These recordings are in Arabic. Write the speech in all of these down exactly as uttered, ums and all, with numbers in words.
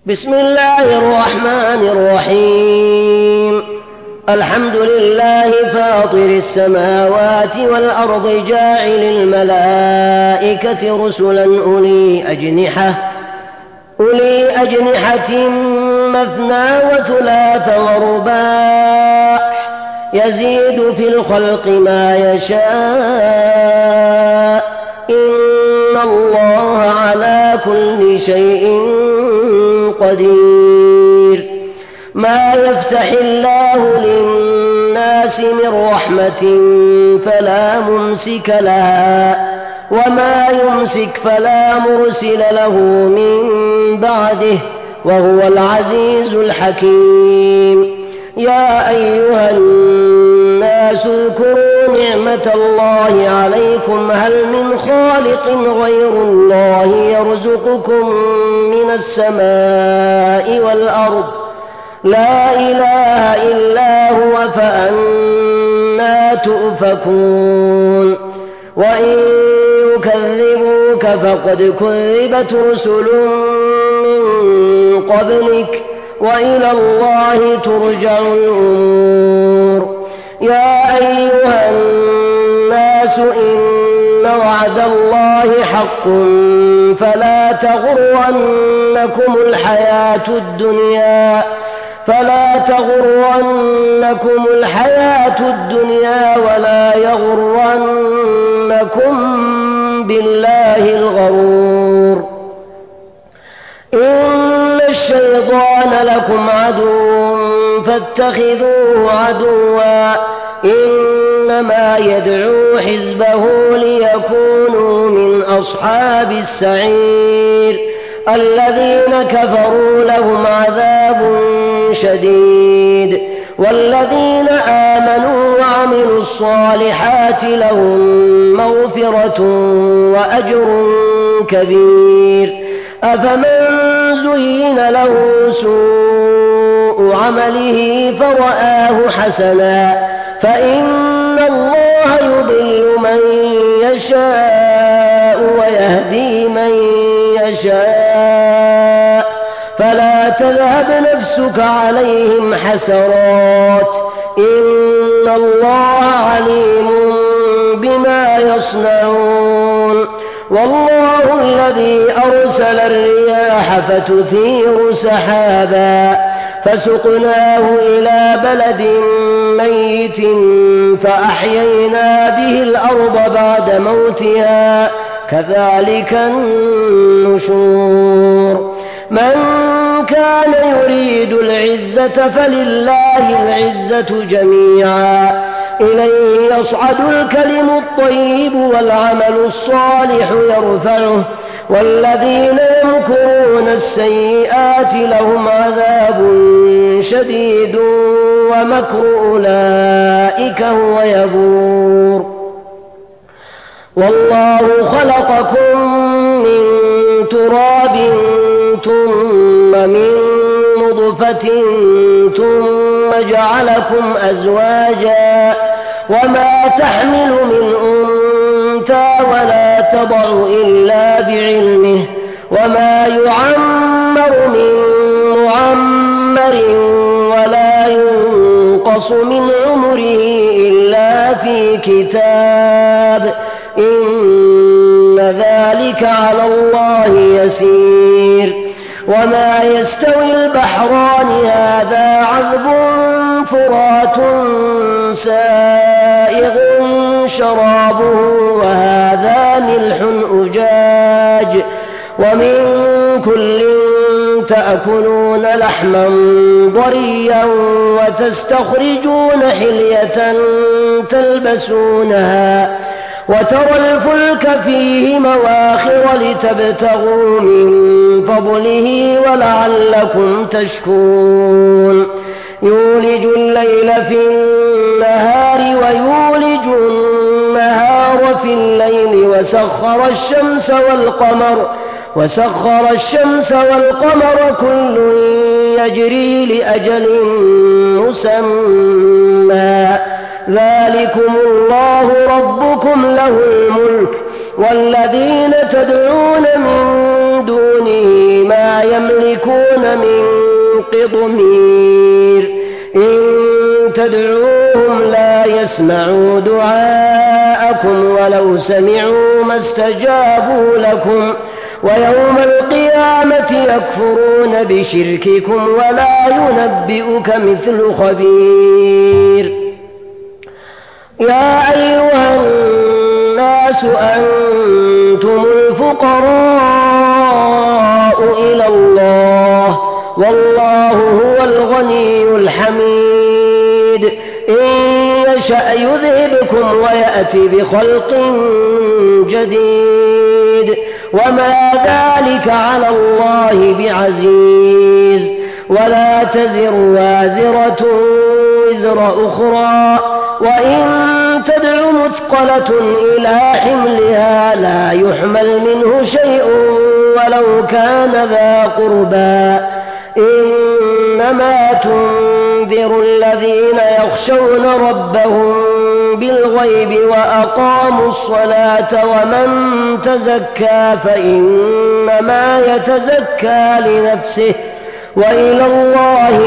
بسم الله الرحمن الرحيم. الحمد لله فاطر السماوات والأرض جاعل الملائكة رسلا أولي أجنحة أولي أجنحة مثنى وثلاث ورباع يزيد في الخلق ما يشاء إن الله على كل شيء قدير. ما يفتح الله للناس من رحمة فلا ممسك لها وما يمسك فلا مرسل له من بعده وهو العزيز الحكيم. يا أيها الناس اذكروا نعمة الله عليكم هل من خالق غير الله يرزقكم من السماء والأرض لا إله إلا هو فأنى تؤفكون. وإن يكذبوك فقد كذبت رسل من قبلك وإلى الله ترجع الأمور. يا أيها الناس إن وعد الله حق فلا تغرنكم الحياة الدنيا فلا تغرنكم الحياة الدنيا ولا يغرنكم بالله الغرور. إن الشيطان لكم عدو فاتخذوه عدوا إنما يدعو حزبه ليكونوا من أصحاب السعير. الذين كفروا لهم عذاب شديد والذين آمنوا وعملوا الصالحات لهم مغفرة وأجر كبير. أفمن زين له سوء عمله فرآه حسنا فإن الله يضل من يشاء ويهدي من يشاء فلا تذهب نفسك عليهم حسرات إن الله عليم بما يصنعون. والله الذي أرسل الرياح فتثير سحابا فسقناه إلى بلد ميت فأحيينا به الأرض بعد موتها كذلك النشور. من كان يريد العزة فلله العزة جميعا إليه يصعد الكلم الطيب والعمل الصالح يرفعه والذين يمكرون السيئات لهم عذاب شديد ومكر أولئك هو يبور. والله خلقكم من تراب ثم من نطفة ثم جعلكم أزواجا وما تحمل من أنثى ولا تضع إلا بعلمه وما يعمر من معمر ولا ينقص من عمره إلا في كتاب إن ذلك على الله يسير. وما يستوي البحران هذا عذب فرات سائغ شرابه وهذا ملح أجاج ومن كل تأكلون لحما ضريا وتستخرجون حلية تلبسونها وترى الفلك فيه مواخر لتبتغوا من فضله ولعلكم تشكرون. يولج الليل في النهار ويولج النهار في الليل وسخر الشمس والقمر وسخر الشمس والقمر كل يجري لأجل مسمى ذلكم الله ربكم له الملك والذين تدعون من دونه ما يملكون من قطمير إن تدعوهم لا يسمعوا دعاءكم ولو سمعوا ما استجابوا لكم ويوم القيامة يكفرون بشرككم ولا ينبئك مثل خبير يا أيها الناس أنتم الفقراء إلى الله والله هو الغني الحميد إن يشأ يذهبكم ويأتي بخلق جديد وما ذلك على الله بعزيز ولا تزر وازرة وزر أخرى وإن تدع مثقلة إلى حملها لا يحمل منه شيء ولو كان ذا قربى إنما تنذر الذين يخشون ربهم بالغيب وأقاموا الصلاة ومن تزكى فإنما يتزكى لنفسه وإلى الله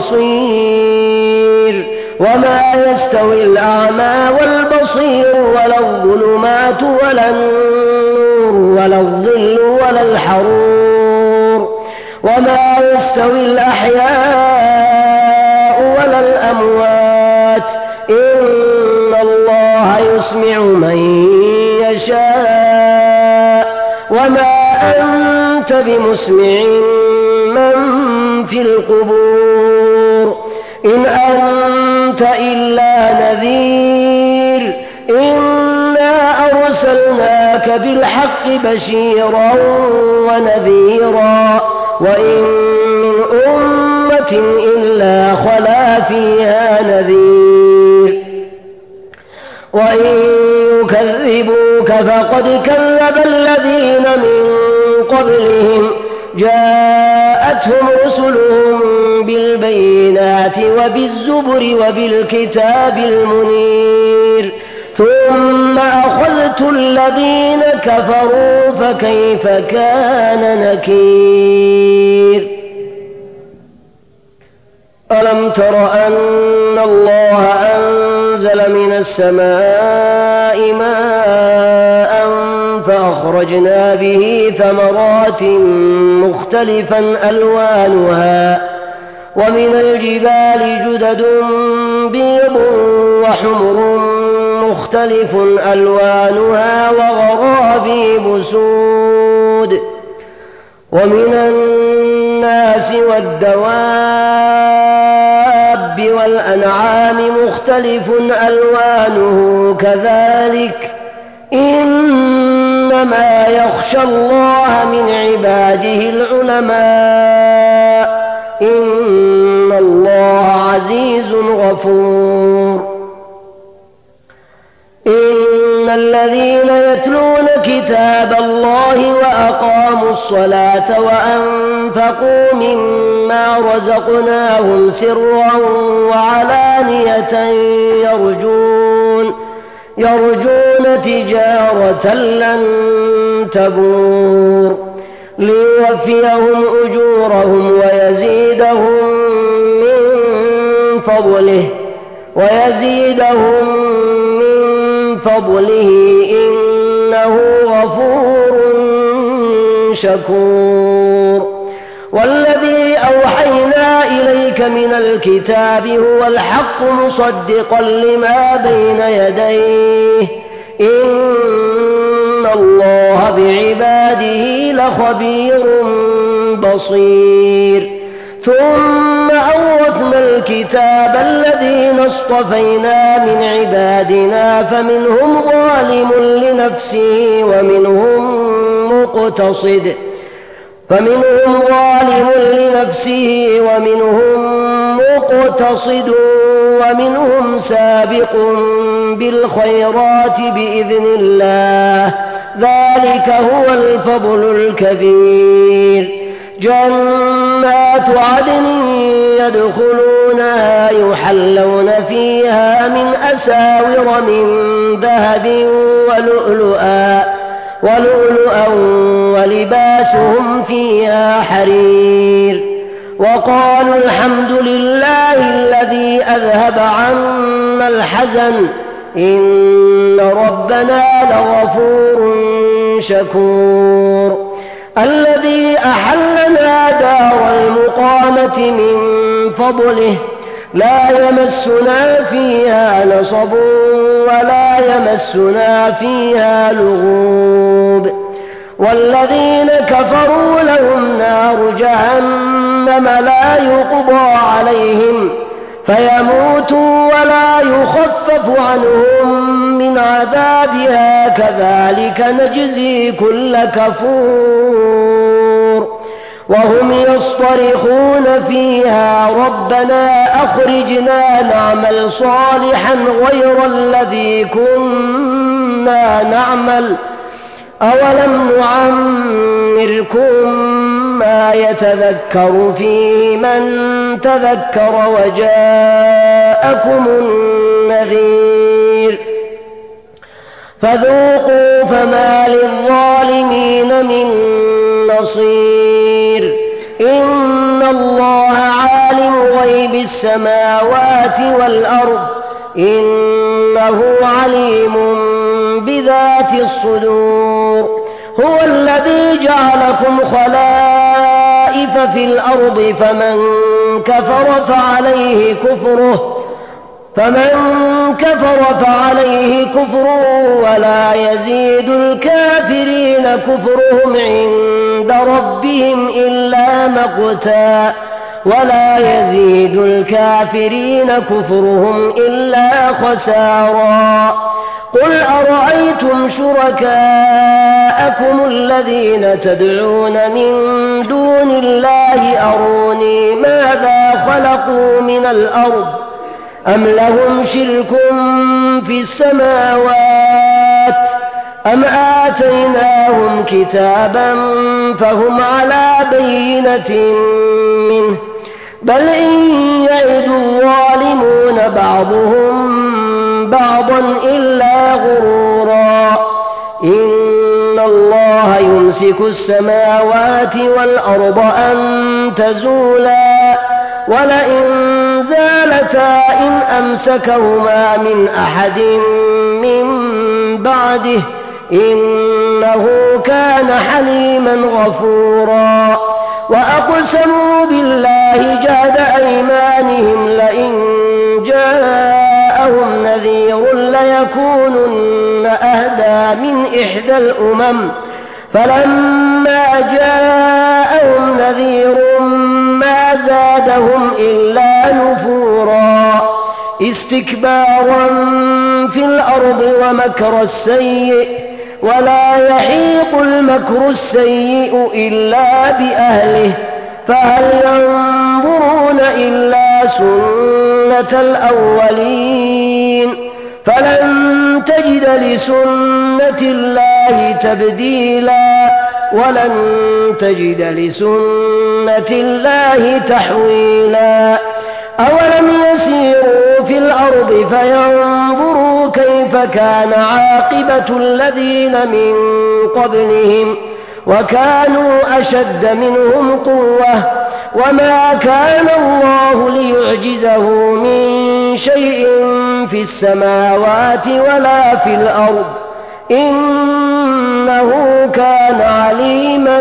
المصير وما يستوي الأعمى والبصير ولا الظلمات ولا النور ولا الظل ولا الحرور وما يستوي الأحياء ولا الأموات إن الله يسمع من يشاء وما أنت بمسمع من في القبور إن أنت إلا نذير إنا أرسلناك بالحق بشيرا ونذيرا وإن من أمة إلا خلا فيها نذير وإن يكذبوك فقد كذب الذين من قبلهم جاءتهم رسلهم بالبينات وبالزبر وبالكتاب المنير ثم أخذت الذين كفروا فكيف كان نكير ألم تر أن الله أنزل من السماء ماء فأخرجنا به ثمرات مختلفا ألوانها ومن الجبال جدد بيض وحمر مختلف ألوانها وغرابيب سود ومن الناس والدواب والأنعام مختلف ألوانه كذلك إنما يخشى الله من عباده العلماء إن الله عزيز غفور إن الذين يتلون كتاب الله وأقاموا الصلاة وأنفقوا مما رزقناهم سرا وعلانية يرجون يرجون تجارة لن تبور ليوفيهم أجورهم ويزيدهم من فضله ويزيدهم من فضله إنه غفور شكور والذي أوحينا إليك من الكتاب هو الحق مصدقا لما بين يديه إن الله بعباده لخبير بصير ثم أورثنا الكتاب الذين اصطفينا من عبادنا فمنهم ظالم لنفسه ومنهم مقتصد فمنهم ظالم لنفسه ومنهم مقتصد ومنهم سابق بالخيرات بإذن الله ذلك هو الفضل الكبير جنات عدن يدخلونها يحلون فيها من أساور من ذهب ولؤلؤا ولؤلؤا ولباسهم فيها حرير وقالوا الحمد لله الذي أذهب عنا الحزن إن ربنا لغفور شكور الذي أحلنا دار المقامة من فضله لا يمسنا فيها نصب ولا يمسنا فيها لغوب والذين كفروا لهم نار جهنم لا يقضى عليهم فيموتوا ولا يخفف عنهم من عذابها كذلك نجزي كل كفور وهم يصطرخون فيها ربنا أخرجنا نعمل صالحا غير الذي كنا نعمل أولم نعمركم ما يتذكر فيه من تذكر وجاءكم النذير فذوقوا فما للظالمين من نصير إن الله عالم غيب السماوات والأرض إنه عليم بذات الصدور هو الذي جعلكم خلائف في الأرض فمن كفر فعليه كفره فمن كفر فعليه كفره ولا يزيد الكافرين كفرهم عند ربهم إلا مقتا ولا يزيد الكافرين كفرهم إلا خسارا قل أرأيتم شركاءكم الذين تدعون من دون الله أروني ماذا خلقوا من الأرض أم لهم شرك في السماوات أم آتيناهم كتابا فهم على بينة منه بل إن يعد الظالمون بعضهم بعضا إلا غرورا إن الله يمسك السماوات والأرض أن تزولا ولئن زالتا إن أمسكهما من أحد من بعده إنه كان حليما غفورا وأقسموا بالله جهد أيمانهم لئن جاءهم نذير ليكونن أهدى من إحدى الأمم فلما جاءهم نذير ما زادهم إلا نفورا استكبارا في الأرض ومكر السيء ولا يحيق المكر السيء إلا بأهله فهل ينظرون إلا سنة الأولين فلن تجد لسنة الله تبديلا ولن تجد لسنة الله تحويلا أولم يسيروا في الأرض فينظروا كيف كان عاقبة الذين من قبلهم وكانوا أشد منهم قوة وما كان الله ليعجزه من شيء في السماوات ولا في الأرض إنه كان عليما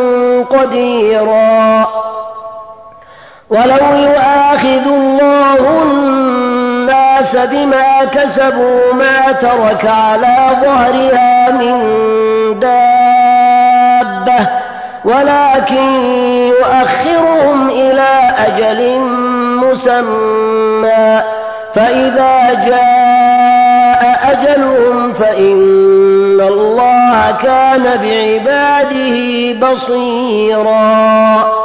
قديرا ولو يؤاخذ الله الناس بما كسبوا ما ترك على ظهرها من دابة ولكن يؤخرهم إلى أجل مسمى فإذا جاء أجلهم فإن الله كان بعباده بصيرا